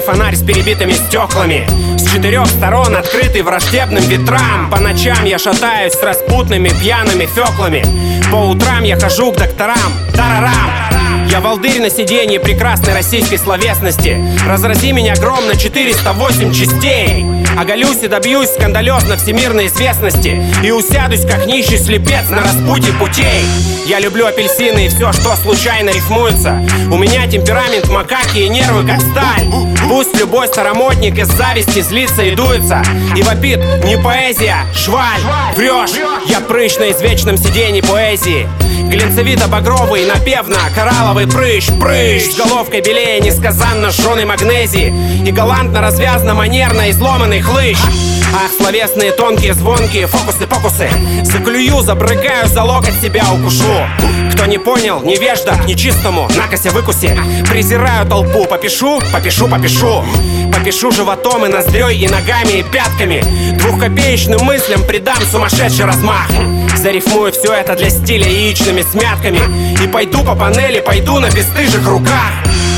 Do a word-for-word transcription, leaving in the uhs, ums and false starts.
фонарь с перебитыми стеклами. С четырех сторон открытый враждебным ветрам. По ночам я шатаюсь с распутными пьяными феклами. По утрам я хожу к докторам. Тарарам! Я волдырь на сиденье прекрасной российской словесности. Разрази меня гром на четыреста восемь частей. Оголюсь и добьюсь скандалезно всемирной известности. И усядусь, как нищий слепец на распутье путей. Я люблю апельсины и все, что случайно рифмуется. У меня темперамент макаки и нервы как сталь. Пусть любой старомодник из зависти злится и дуется и вопит: не поэзия, шваль, врешь. Я прыщ на извечном сиденье поэзии. Глинцевито-багровый, напевно, коралловый прыщ, прыщ. С головкой белее несказанно жженой магнезии и галантно, развязно, манерно изломанный хлыщ. Ах, словесные, тонкие, звонкие фокусы-покусы. Заклюю, забрыкаю, за локоть себя укушу. Кто не понял, невежда, к нечистому накося выкуси. Презираю толпу, попишу, попишу, попишу. Попишу животом и ноздрёй, и ногами, и пятками. Двухкопеечным мыслям придам сумасшедший размах. Зарифмую все это для стиля яичными смятками. И пойду по панели, пойду на бесстыжих руках.